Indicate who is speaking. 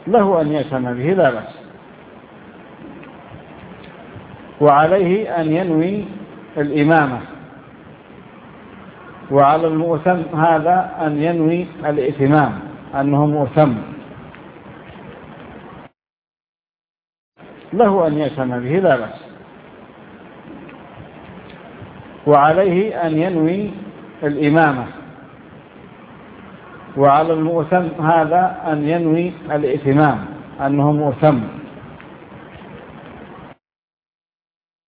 Speaker 1: له أن يأتم به لا بأس، وعليه أن ينوي الإمامة، وعلى المؤتم هذا أن ينوي الائتمام أنه مؤتم، له أن يأتم به لا بأس، وعليه أن ينوي الإمامة، وعلى المؤتم هذا أن ينوي الائتمام أنه مؤتم.